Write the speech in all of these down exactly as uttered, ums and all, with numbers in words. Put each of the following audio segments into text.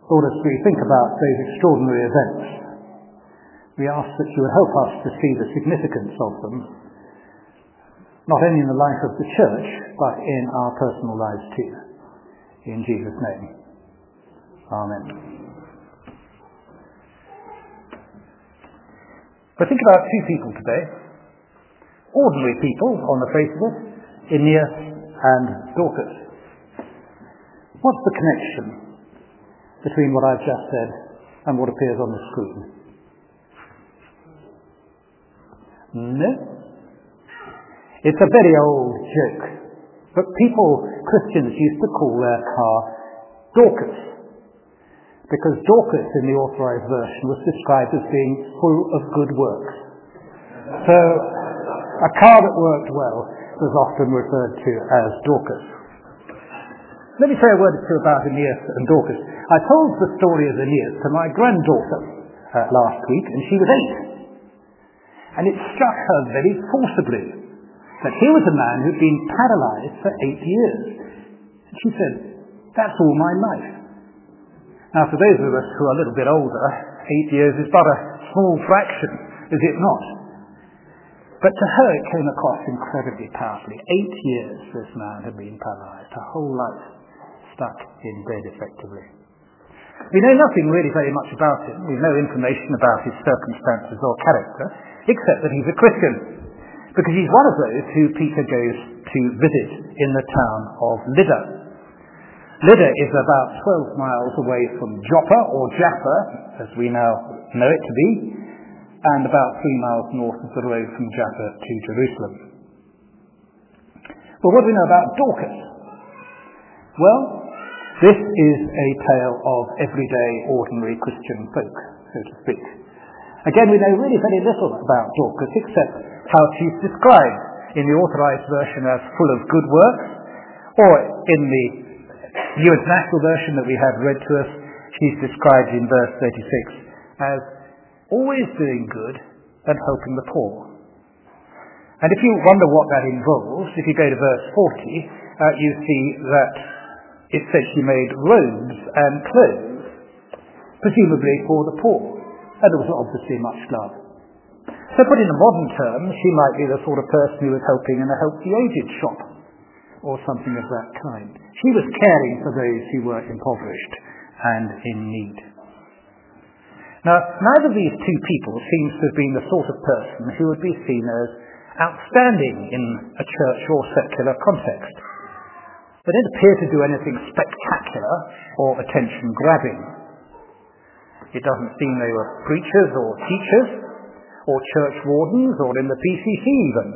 Lord, as we think about those extraordinary events, we ask that you would help us to see the significance of them, not only in the life of the church, but in our personal lives too. In Jesus' name. Amen. But think about two people today, ordinary people on the face of it, Aeneas and Dorcas. What's the connection between what I've just said and what appears on the screen? No. It's a very old joke, but people, Christians, used to call their car Dorcas, because Dorcas in the Authorized Version was described as being full of good works. So a car that worked well was often referred to as Dorcas. Let me say a word or two about Aeneas and Dorcas. I told the story of Aeneas to my granddaughter uh, last week, and she was eight. And it struck her very forcibly that here was a man who'd been paralyzed for eight years. And she said, that's all my life. Now, for those of us who are a little bit older, eight years is but a small fraction, is it not? But to her it came across incredibly powerfully. Eight years this man had been paralyzed, her whole life stuck in bed effectively. We know nothing really very much about him. We have no information about his circumstances or character, except that he's a Christian, because he's one of those who Peter goes to visit in the town of Lydda. Lydda is about twelve miles away from Joppa, or Jaffa, as we now know it to be, and about three miles north of the road from Jaffa to Jerusalem. Well, what do we know about Dorcas? Well, this is a tale of everyday, ordinary Christian folk, so to speak. Again, we know really very little about Dorcas, except how she's described in the Authorized Version as full of good works, or in the New International Version that we had read to us, she's described in verse thirty-six as always doing good and helping the poor. And if you wonder what that involves, if you go to verse forty, uh, you see that it says she made robes and clothes, presumably for the poor. And there was obviously much love. So put in a modern term, she might be the sort of person who was helping in a Help the Aged shop, or something of that kind. She was caring for those who were impoverished and in need. Now, neither of these two people seems to have been the sort of person who would be seen as outstanding in a church or secular context. They didn't appear to do anything spectacular or attention-grabbing. It doesn't seem they were preachers or teachers or church wardens or in the P C C even.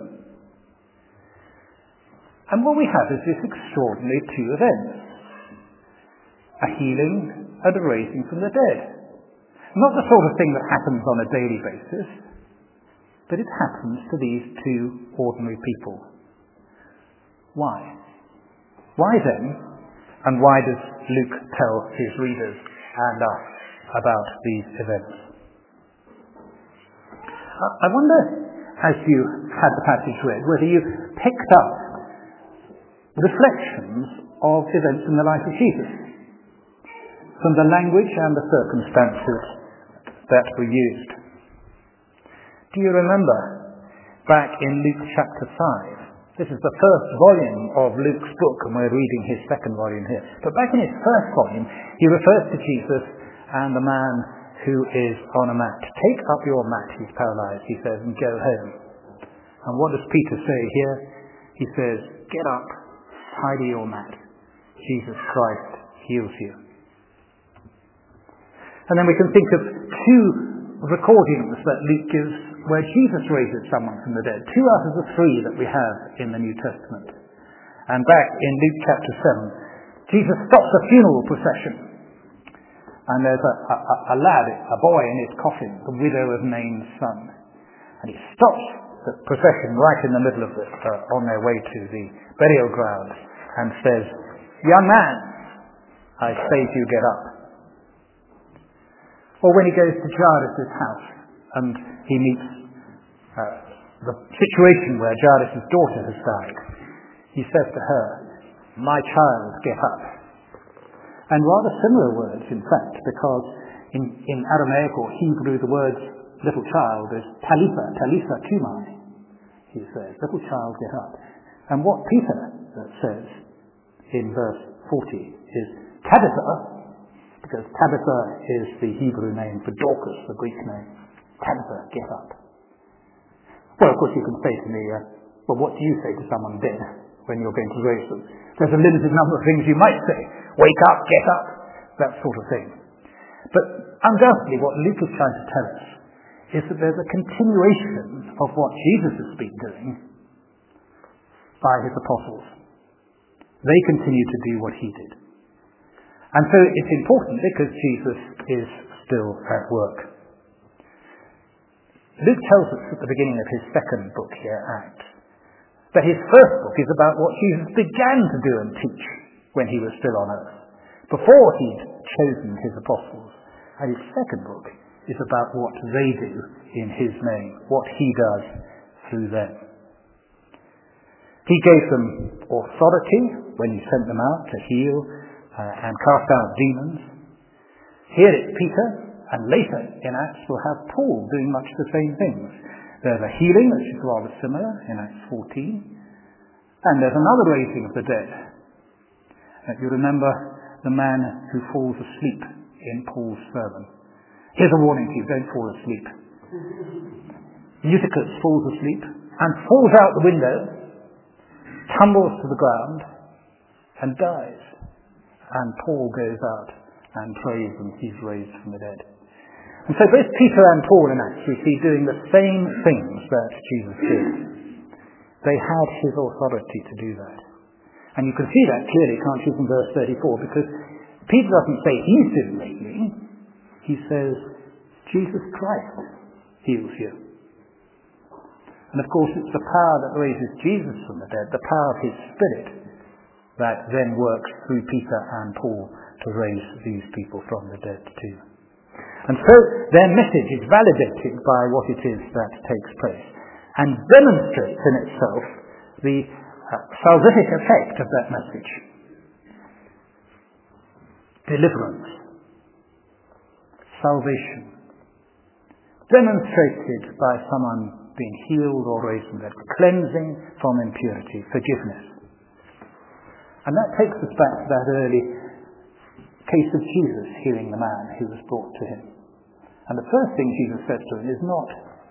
And what we have is this extraordinary two events. A healing and a raising from the dead. Not the sort of thing that happens on a daily basis, but it happens to these two ordinary people. Why? Why then, and why does Luke tell his readers and us about these events? I wonder, as you had the passage read, whether you picked up reflections of events in the life of Jesus, from the language and the circumstances that were used. Do you remember back in Luke chapter five? This is the first volume of Luke's book, and we're reading his second volume here. But back in his first volume, he refers to Jesus and the man who is on a mat. Take up your mat, he's paralyzed, he says, and go home. And what does Peter say here? He says, get up, tidy your mat. Jesus Christ heals you. And then we can think of two recordings that Luke gives where Jesus raises someone from the dead. Two out of the three that we have in the New Testament. And back in Luke chapter seven, Jesus stops a funeral procession. And there's a, a, a lad, a boy in his coffin, the widow of Nain's son. And he stops the procession right in the middle of it, uh, on their way to the burial ground, and says, young man, I say to you, get up. Or when he goes to Jairus' house and he meets uh, the situation where Jairus' daughter has died, he says to her, my child, get up. And rather similar words, in fact, because in, in Aramaic or Hebrew, the word little child is talitha, talitha kumai, he says, little child, get up. And what Peter says in verse forty is Tabitha, because Tabitha is the Hebrew name for Dorcas, the Greek name. Tabitha, get up. Well, of course, you can say to me, uh, well, what do you say to someone dead when you're going to raise them? There's a limited number of things you might say. Wake up, get up, that sort of thing. But undoubtedly, what Luke is trying to tell us is that there's a continuation of what Jesus has been doing by his apostles. They continue to do what he did. And so it's important because Jesus is still at work. Luke tells us at the beginning of his second book here, Acts, that his first book is about what Jesus began to do and teach when he was still on earth, before he'd chosen his apostles. And his second book is about what they do in his name, what he does through them. He gave them authority when he sent them out to heal uh, and cast out demons. Here it's Peter, and later in Acts we'll have Paul doing much the same things. There's a healing, which is rather similar in Acts fourteen, and there's another raising of the dead. Uh, you remember the man who falls asleep in Paul's sermon. Here's a warning to you, don't fall asleep. Eutychus falls asleep and falls out the window, tumbles to the ground, and dies. And Paul goes out and prays, and he's raised from the dead. And so both Peter and Paul in Acts we see doing the same things that Jesus did. They had his authority to do that. And you can see that clearly, can't you, from verse thirty-four, because Peter doesn't say he's doing the healing. He says, Jesus Christ heals you. And of course it's the power that raises Jesus from the dead, the power of his Spirit, that then works through Peter and Paul to raise these people from the dead too. And so their message is validated by what it is that takes place and demonstrates in itself the uh, salvific effect of that message. Deliverance, salvation, demonstrated by someone being healed or raised from the dead, cleansing from impurity, forgiveness. And that takes us back to that early case of Jesus healing the man who was brought to him. And the first thing Jesus says to him is not,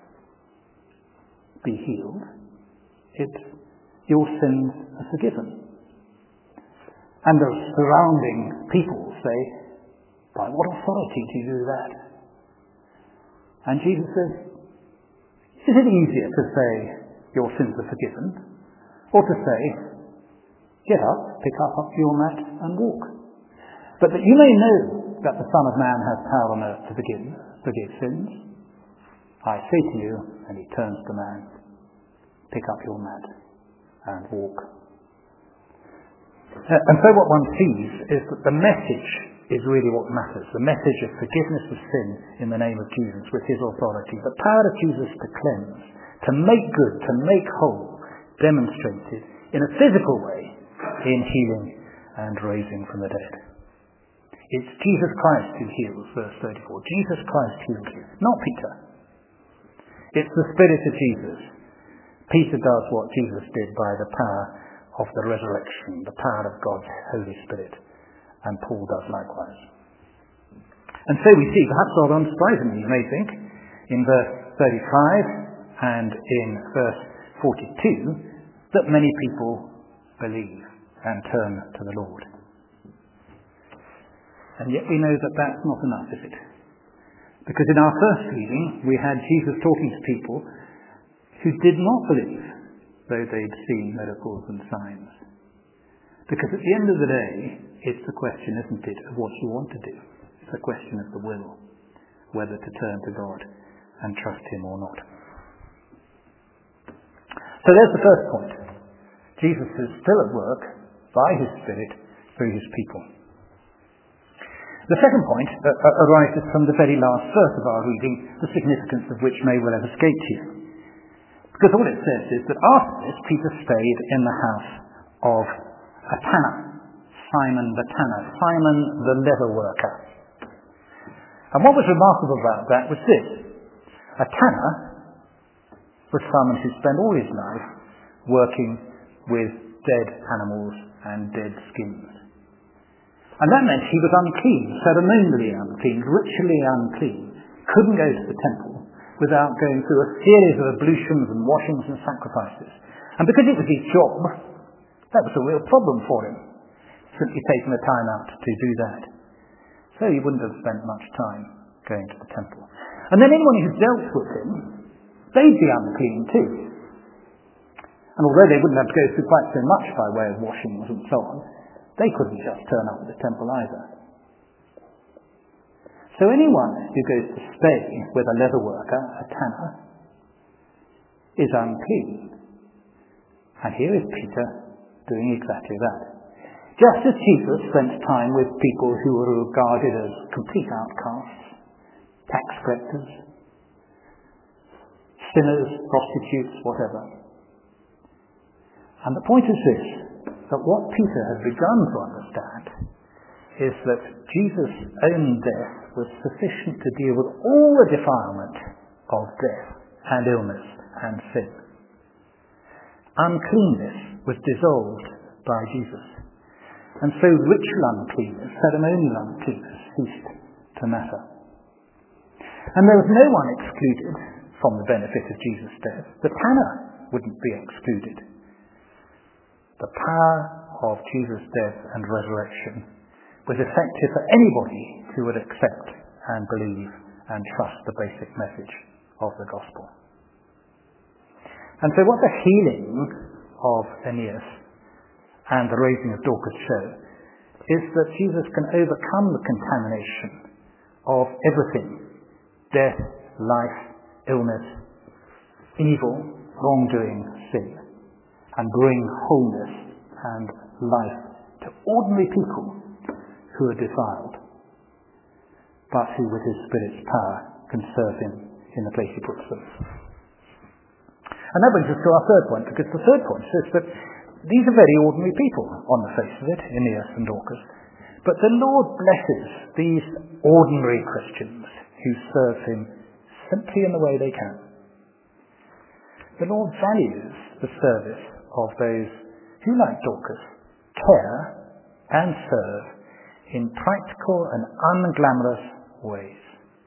be healed. It's, your sins are forgiven. And the surrounding people say, by what authority do you do that? And Jesus says, is it easier to say, your sins are forgiven, or to say, get up, pick up your mat and walk? But that you may know that the Son of Man has power on earth to forgive, forgive sins, I say to you, and he turns to the man, pick up your mat and walk. Uh, and so what one sees is that the message is really what matters. The message of forgiveness of sin in the name of Jesus with his authority. The power of Jesus to cleanse, to make good, to make whole, demonstrated in a physical way in healing and raising from the dead. It's Jesus Christ who heals, verse thirty-four. Jesus Christ heals you, not Peter. It's the Spirit of Jesus. Peter does what Jesus did by the power of the resurrection, the power of God's Holy Spirit. And Paul does likewise. And so we see, perhaps rather unsurprisingly, you may think, in verse thirty-five and in verse forty-two, that many people believe and turn to the Lord. And yet we know that that's not enough, is it? Because in our first reading, we had Jesus talking to people who did not believe, though they'd seen miracles and signs. Because at the end of the day, it's a question, isn't it, of what you want to do. It's a question of the will, whether to turn to God and trust him or not. So there's the first point. Jesus is still at work by his Spirit through his people. The second point uh, arises from the very last verse of our reading, the significance of which may well have escaped you. Because all it says is that after this, Peter stayed in the house of a tanner, Simon the tanner, Simon the leather worker. And what was remarkable about that was this. A tanner was someone who spent all his life working with dead animals and dead skins. And that meant he was unclean, ceremonially unclean, ritually unclean, couldn't go to the temple without going through a series of ablutions and washings and sacrifices. And because it was his job, that was a real problem for him, simply taking the time out to do that. So he wouldn't have spent much time going to the temple. And then anyone who dealt with him, they'd be unclean too. And although they wouldn't have to go through quite so much by way of washings and so on, they couldn't just turn up at the temple either. So anyone who goes to stay with a leather worker, a tanner, is unclean. And here is Peter doing exactly that. Just as Jesus spent time with people who were regarded as complete outcasts, tax collectors, sinners, prostitutes, whatever. And the point is this, that what Peter had begun to understand is that Jesus' own death was sufficient to deal with all the defilement of death and illness and sin. Uncleanness was dissolved by Jesus. And so ritual uncleanness, ceremonial uncleanness ceased to matter. And there was no one excluded from the benefit of Jesus' death. The tanner wouldn't be excluded. The power of Jesus' death and resurrection was effective for anybody who would accept and believe and trust the basic message of the gospel. And so what the healing of Aeneas and the raising of Dorcas show is that Jesus can overcome the contamination of everything: death, life, illness, evil, wrongdoing, sin, and bring wholeness and life to ordinary people who are defiled, but who with his Spirit's power can serve him in the place he puts them. And that brings us to our third point, because the third point is that these are very ordinary people on the face of it, Aeneas and Dorcas, but the Lord blesses these ordinary Christians who serve him simply in the way they can. The Lord values the service of those who, like Dorcas, care and serve in practical and unglamorous ways.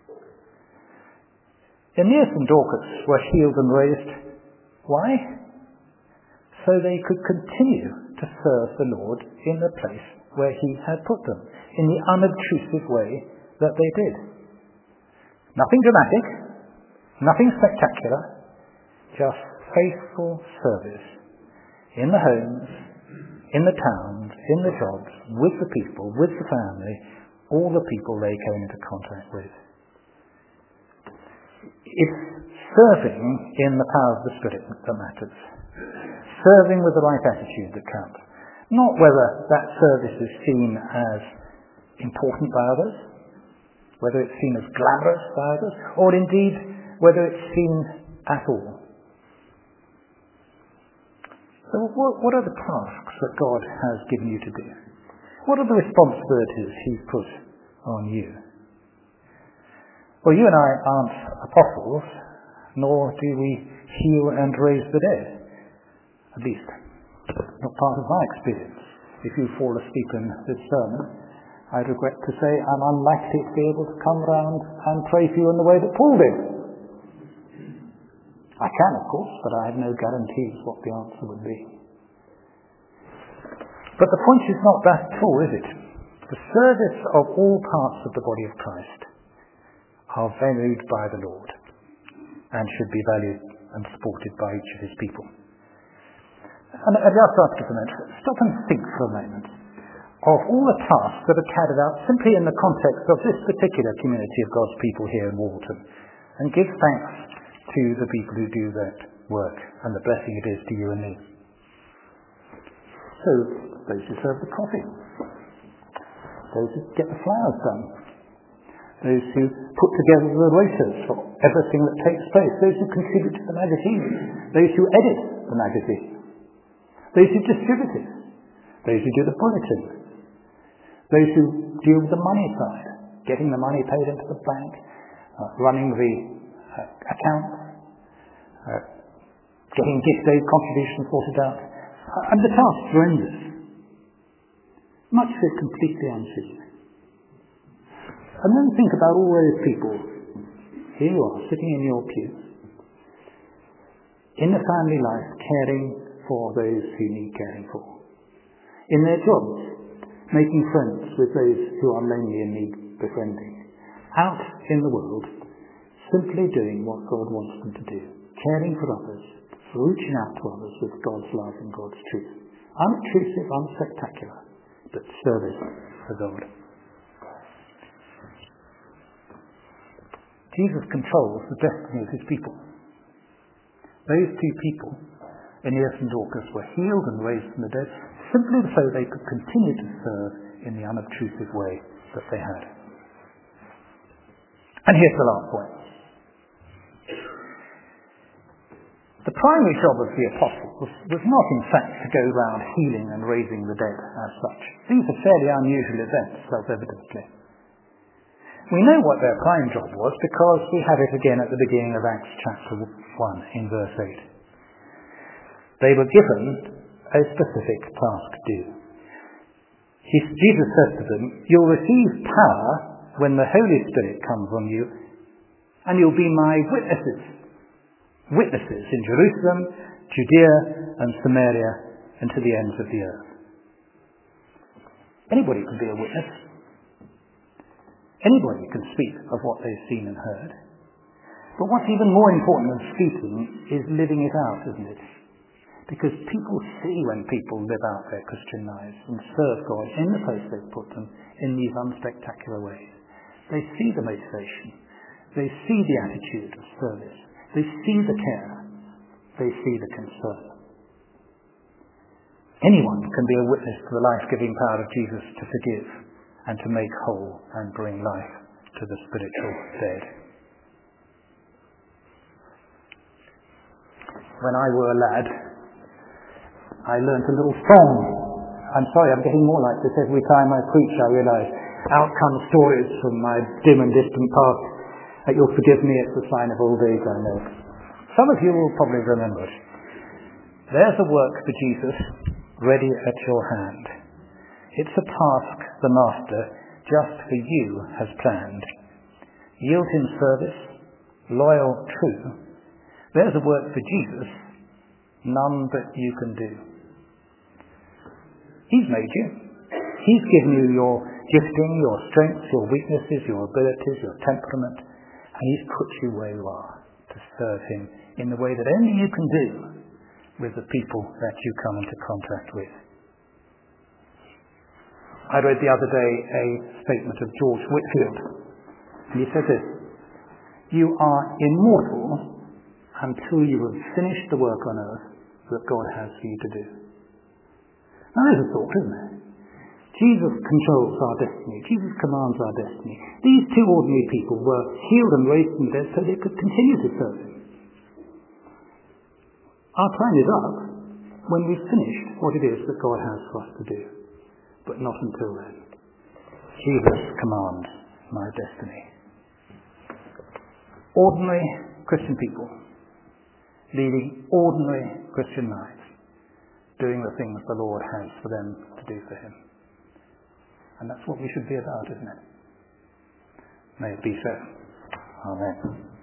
Aeneas and Dorcas were healed and raised. Why? So they could continue to serve the Lord in the place where he had put them, in the unobtrusive way that they did. Nothing dramatic, nothing spectacular, just faithful service in the homes, in the towns, in the jobs, with the people, with the family, all the people they came into contact with. It's serving in the power of the Spirit that matters. Serving with the right attitude that counts. Not whether that service is seen as important by others, whether it's seen as glamorous by others, or indeed whether it's seen at all. So what, what are the tasks that God has given you to do? What are the responsibilities he's put on you? Well, you and I aren't apostles, nor do we heal and raise the dead. At least, not part of my experience. If you fall asleep in this sermon, I regret to say I'm unlikely to be able to come round and pray for you in the way that Paul did. I can, of course, but I have no guarantees what the answer would be. But the point is not that at all, is it? The service of all parts of the body of Christ are valued by the Lord and should be valued and supported by each of his people. And I'd just ask you for a moment, stop and think for a moment of all the tasks that are carried out simply in the context of this particular community of God's people here in Walton, and give thanks to the people who do that work and the blessing it is to you and me. So, those who serve the coffee, those who get the flowers done, those who put together the rotors for everything that takes place, those who contribute to the magazine, those who edit the magazine, those who distribute it, those who do the bulletin, Those who deal with the money side, getting the money paid into the bank, uh, running the uh, accounts, uh, getting gift aid contributions sorted out. Uh, and the tasks are endless. Much of it completely unseen. And then think about all those people. Here you are, sitting in your pew, in the family life, caring for those who need caring for. In their jobs, making friends with those who are lonely and need befriending. Out in the world, simply doing what God wants them to do. Caring for others, reaching out to others with God's love and God's truth. Unobtrusive, unspectacular, but service for God. Jesus controls the destiny of his people. Those two people, Aeneas and Dorcas, were healed and raised from the dead simply so they could continue to serve in the unobtrusive way that they had. And here's the last point. The primary job of the apostles was not in fact to go round healing and raising the dead as such. These are fairly unusual events, self-evidently. We know what their prime job was because we have it again at the beginning of Acts chapter one in verse eight. They were given a specific task to do. Jesus says to them, "You'll receive power when the Holy Spirit comes on you, and you'll be my witnesses. Witnesses in Jerusalem, Judea, and Samaria, and to the ends of the earth." Anybody can be a witness. Anybody can speak of what they've seen and heard. But what's even more important than speaking is living it out, isn't it? Because people see when people live out their Christian lives and serve God in the place they've put them in these unspectacular ways. They see the motivation. They see the attitude of service. They see the care. They see the concern. Anyone can be a witness to the life-giving power of Jesus to forgive and to make whole and bring life to the spiritual dead. When I were a lad, I learnt a little song. I'm sorry, I'm getting more like this every time I preach, I realise. Out come stories from my dim and distant past. That you'll forgive me, it's a sign of old age, I know. Some of you will probably remember it. There's a work for Jesus ready at your hand. It's a task the Master, just for you, has planned. Yield him service, loyal, true. There's a work for Jesus, none but you can do. He's made you. He's given you your gifting, your strengths, your weaknesses, your abilities, your temperament, and he's put you where you are to serve him in the way that only you can do with the people that you come into contact with. I read the other day a statement of George Whitefield, and he said this: "You are immortal until you have finished the work on earth that God has for you to do." Now there's a thought, isn't there? Jesus controls our destiny. Jesus commands our destiny. These two ordinary people were healed and raised from the dead so they could continue to serve him. Our time is up when we've finished what it is that God has for us to do. But not until then. Jesus commands my destiny. Ordinary Christian people, leading ordinary Christian lives, doing the things the Lord has for them to do for him. And that's what we should be about, isn't it? May it be so. Amen.